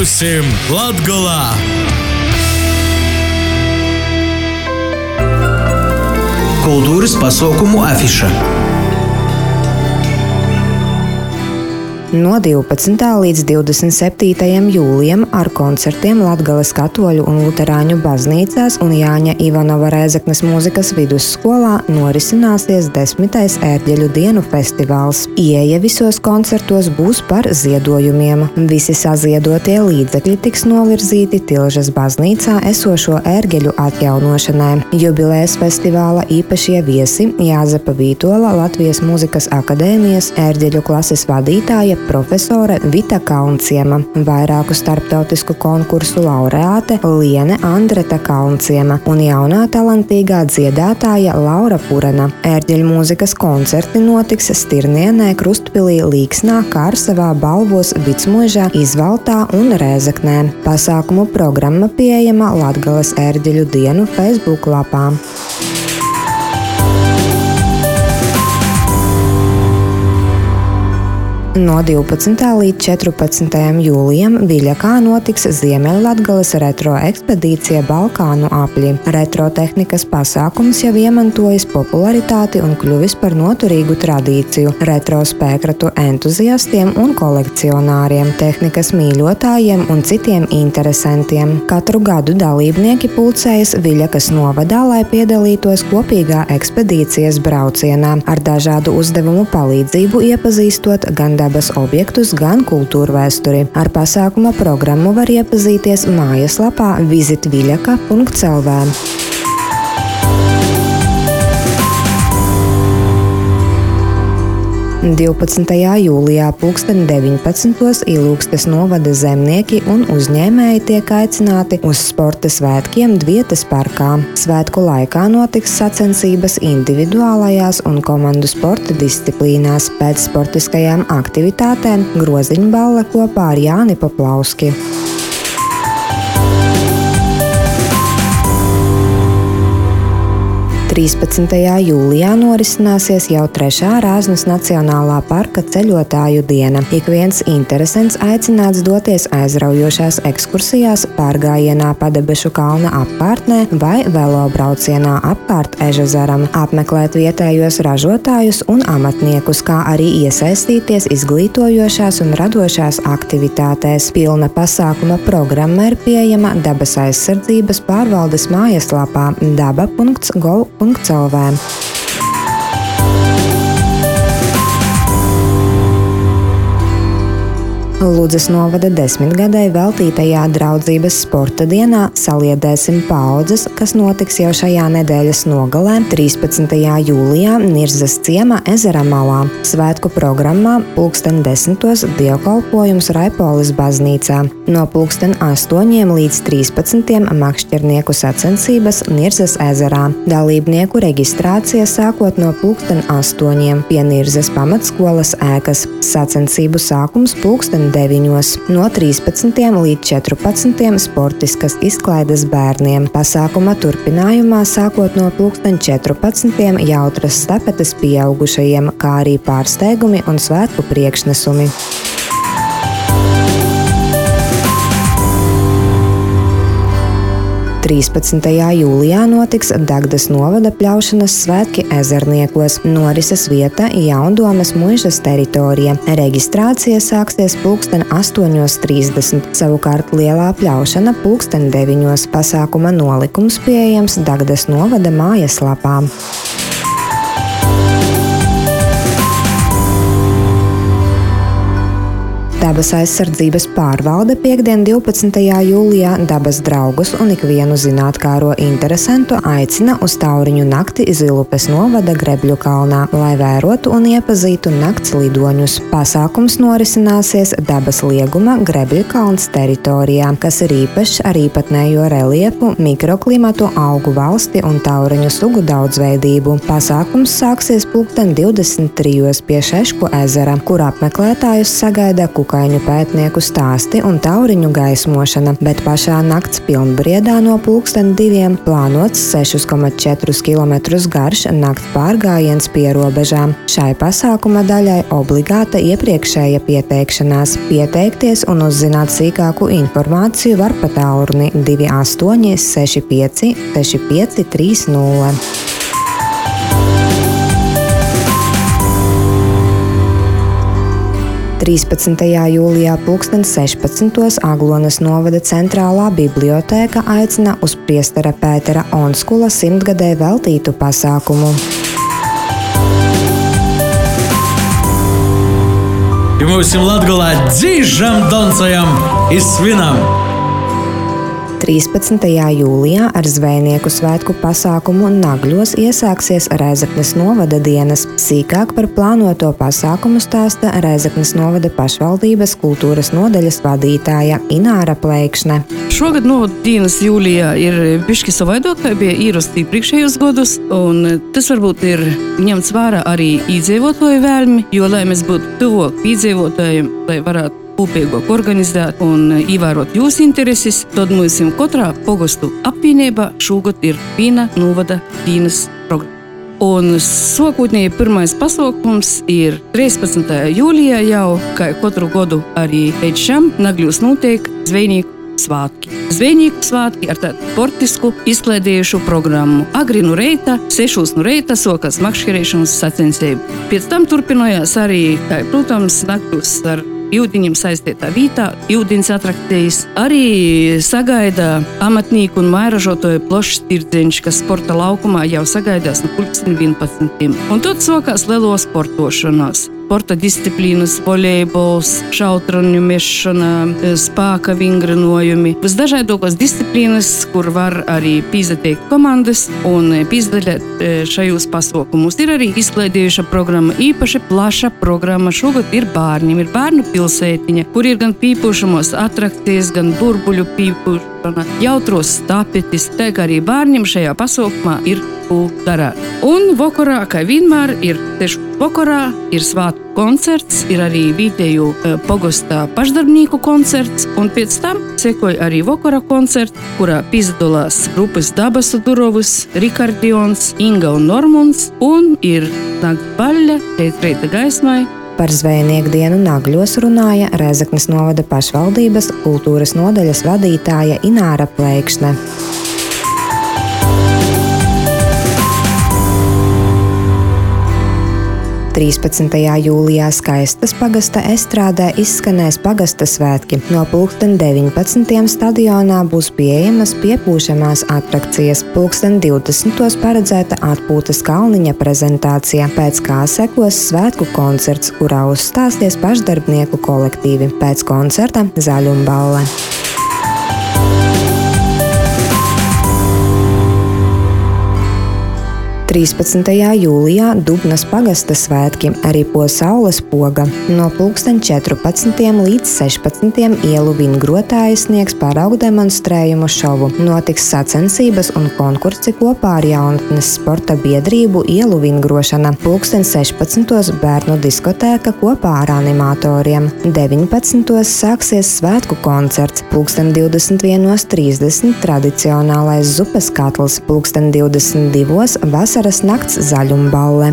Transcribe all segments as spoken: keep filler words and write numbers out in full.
Būsim Latgolā! Kultūras pasaukumu afiša. No divpadsmitā līdz divdesmit septītajam jūlijam ar koncertiem Latgales katoļu un luterāņu baznīcās un Jāņa Ivanova Rēzeknes mūzikas vidusskolā norisināsies desmitais ērģeļu dienu festivāls. Ieeja visos koncertos būs par ziedojumiem. Visi saziedotie līdzekļi tiks novirzīti Tilžas baznīcā esošo ērģeļu atjaunošanai. Jubilejas festivāla īpašie viesi Jāzepa Vītola, Latvijas mūzikas akadēmijas ērģeļu klases vadītāja profesore Vita Kaunciema, vairāku starptautisku konkursu laureāte Liene Andreta Kaunciema un jaunā talantīgā dziedātāja Laura Purana. Ērģeļu mūzikas koncerti notiks Stirnienē, Krustpilī, Līksnā, Kārsavā, Balvos, Vicmuižā, Izvaltā un Rēzeknē. Pasākumu programma pieejama Latgales ērģeļu dienu Facebook lapā. No divpadsmitā līdz četrpadsmitajam jūlijam Viļakā notiks Ziemeļlatgales retro ekspedīcija Balkānu apļi. Retro tehnikas pasākums jau iemantojis popularitāti un kļuvis par noturīgu tradīciju retro spēkratu entuziastiem un kolekcionāriem, tehnikas mīļotājiem un citiem interesantiem. Katru gadu dalībnieki pulcējas Viļakas novadā, lai piedalītos kopīgā ekspedīcijas braucienā, ar dažādu uzdevumu palīdzību iepazīstot gan dabas objektus, gan kultūrvēsturi. Ar pasākuma programmu var iepazīties mājaslapā visit viļaka punkt el vē. divpadsmitajā jūlijā pulksten deviņpadsmitos Ilūgstes novada zemnieki un uzņēmēji tiek aicināti uz sporta svētkiem Dvietes parkā. Svētku laikā notiks sacensības individuālajās un komandu sporta disciplīnās. Pēc sportiskajām aktivitātēm groziņballe kopā ar Jāni Poplauski. trīspadsmitajā jūlijā norisināsies jau trešā Rāznas Nacionālā parka ceļotāju diena. Ik viens interesants aicināts doties aizraujošās ekskursijās pārgājienā pa Debešu kalna apkārtnē vai velobraucienā apkārt Ežezaram, apmeklēt vietējos ražotājus un amatniekus, kā arī iesaistīties izglītojošās un radošās aktivitātēs. Pilna pasākuma programma ir pieejama Dabas aizsardzības pārvaldes mājaslapā daba punkt gov punkt el vē. Ludzas novada desmitgadei veltītajā draudzības sporta dienā Saliedēsim paudzes, kas notiks jau šajā nedēļas nogalē, trīspadsmitajā jūlijā Nirzas ciema ezera malā. Svētku programmā pulksten desmitos dievkalpojums Raipolis baznīcā. No pulksten astoņiem līdz trīspadsmitiem makšķernieku sacensības Nirzas ezerā. Dalībnieku reģistrācija sākot no pulksten astoņiem pie Nirzas pamatskolas ēkas. Sacensību sākums pulksten deviņos. No trīspadsmitiem līdz četrpadsmitiem sportiskas izklaides bērniem. Pasākuma turpinājumā sākot no pulksten četrpadsmitiem jautras stapetes pieaugušajiem, kā arī pārsteigumi un svētku priekšnesumi. trīspadsmitajā jūlijā notiks Dagdas novada pļaušanas svētki Ezerniekos. Norises vieta Jaundomes muižas teritorija. Reģistrācija sāksies pulksten astoņos trīsdesmit. Savukārt lielā pļaušana pulksten deviņos. Pasākuma nolikums pieejams Dagdas novada mājaslapā. Dabas aizsardzības pārvalde piekdien divpadsmitajā jūlijā dabas draugus un ikvienu zinātkāro interesantu aicina uz tauriņu nakti Zilupes novada Grebļu kalnā, lai vērotu un iepazītu nakts lidoņus. Pasākums norisināsies dabas lieguma Grebļu kalns teritorijā, kas ir īpašs ar īpatnējo reliefu, mikroklimatu, augu valsti un tauriņu sugu daudzveidību. Pasākums sāksies pulksten divdesmit trijos pie Šešku ezera, kur apmeklētājus sagaida kuka cukaiņu pētnieku stāsti un tauriņu gaismošana, bet pašā nakts pilnbriedā no pulksten diviem plānots sešus komats četrus kilometrus garš nakts pārgājiens pierobežām. Šai pasākuma daļai obligāta iepriekšēja pieteikšanās. Pieteikties un uzzināt sīkāku informāciju var pa tālruni divi astoņi seši pieci seši pieci trīs nulle. trīspadsmitajā jūlijā pulksten sešpadsmitos Aglonas novada centrālā bibliotēka aicina uz priestera Pētera Onskula simtgadē veltītu pasākumu. I mūsim Latgolā dzīžam, doncojam i svinam! trīspadsmitajā jūlijā ar zvejnieku svētku pasākumu Nagļos iesāksies Rēzeknes novada dienas. Sīkāk par plānoto pasākumu stāsta Rēzeknes novada pašvaldības kultūras nodaļas vadītāja Ināra Pleikšne. Šogad novada dienas jūlijā ir bišķi savaidot, kā bija īrasti priekšējos godus, un tas varbūt ir ņemts vērā arī īdzīvotāju vēlmi, jo, lai mēs būtu tuvāk īdzīvotājiem, lai varētu kopīgāk organizēt un ievērot jūsu intereses, tad mums katrā pogostu apvienībā šogad ir viena novada dienas programma. Un sākotnēji pirmais pasākums ir trīspadsmitajā jūlijā jau, kā katru gadu arī pēc šam Nagļos notiek zvejnieku svātki. Zvejnieku svātki ar tādu sportisku izklaidējušu programmu. Agri no reita, sešos no reita sākās makšķerēšanas sacensība. Pēc tam turpinājās arī, kā, protams, Nagļos ar Jūdiņiem saistītā vītā, Jūdiņas atraktejas. Arī sagaida amatnieku un mairažotoju plošs tirdziņš, kas sporta laukumā jau sagaidās no pulksten vienpadsmitiem. Un tad sākās lielo sportošanās. Sporta disciplīnas, volejbols, šautraņu mešana, spēka vingrinojumi. Visdažādākās disciplīnas, kur var arī pīzdateikt komandas un pīzdalēt šajos pasākumus. Ir arī izklaidējuša programma, īpaši plaša programma. Šogad ir bērniem, ir bērnu pilsētiņa, kur ir gan pīpušamos atrakcijas, gan burbuļu pīpušana, jautros tapetis. Tā kā arī bērniem šajā pasākumā ir ko darāt. Un vakarā, kā vienmēr, ir tieši vakarā ir svātku koncerts, ir arī vietēju e, pogostā pašdarbnieku koncerts, un pēc tam sekoja arī vakara koncerts, kurā piedalās grupas Dabasu Durovus, Rikardions, Inga un Normunds, un ir nakts baļļa, teikt reita gaismai. Par zvejnieku dienu Nagļos runāja Rēzeknes novada pašvaldības kultūras nodaļas vadītāja Ināra Pleikšne. trīspadsmitajā jūlijā Skaistas pagasta estrādē izskanēs pagasta svētki. No pulksten deviņpadsmitiem stadionā būs pieejamas piepūšamās atrakcijas. Pulksten divdesmitos paredzēta atpūtas kalniņa prezentācija, pēc kā sekos svētku koncerts, kurā uzstāsies pašdarbnieku kolektīvi. Pēc koncerta zaļumballe. trīspadsmitajā jūlijā Dubnas pagasta svētki, arī po saules poga. No pulksten četrpadsmitiem līdz sešpadsmitiem ielu vingrotāji sniegs paraugu demonstrējumu šovu. Notiks sacensības un konkursi kopā ar jaunatnes sporta biedrību ielu vingrošana. Pulksten sešpadsmitos bērnu diskotēka kopā ar animatoriem. deviņpadsmitos sāksies svētku koncerts. Pulksten divdesmit vienos trīsdesmit tradicionālais zupas katls. Pulksten divdesmit divos vasaras nakts zaļumballe.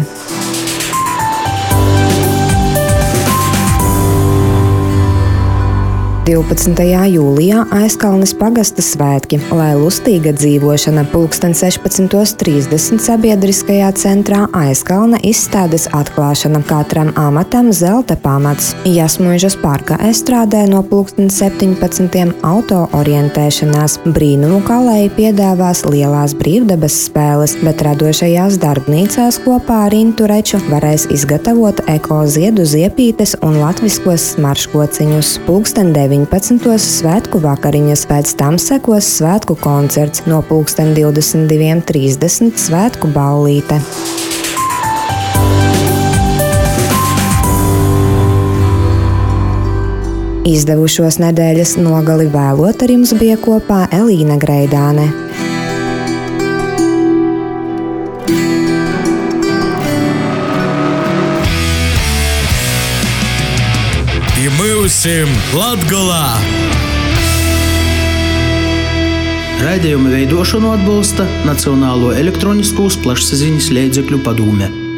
divpadsmitajā jūlijā Aizkalnes pagasta svētki, lai lustīga dzīvošana. Pulksten sešpadsmitos trīsdesmit sabiedriskajā centrā Aizkalna izstādes atklāšana, katram amatam zelta pamats. Jasmuižas parka estrādē no pulksten septiņpadsmitiem auto orientēšanās. Brīnumu kalēji piedāvās lielās brīvdabas spēles, bet radošajās darbnīcās kopā ar Intu Reču varēs izgatavot eko ziedu ziepītes un latviskos smarškociņus. Pulksten deviņpadsmitos svētku vakariņas, pēc tam sekos svētku koncerts, no pulksten divdesmit diviem trīsdesmit svētku ballīte. Izdevušos nedēļas nogali vēlot ar jums bija kopā Elīna Greidāne. И мы Būsim Latgolā! Raidījuma veidošanu atbalsta Nacionālo elektroniskos plašsaziņas līdzekļu padome.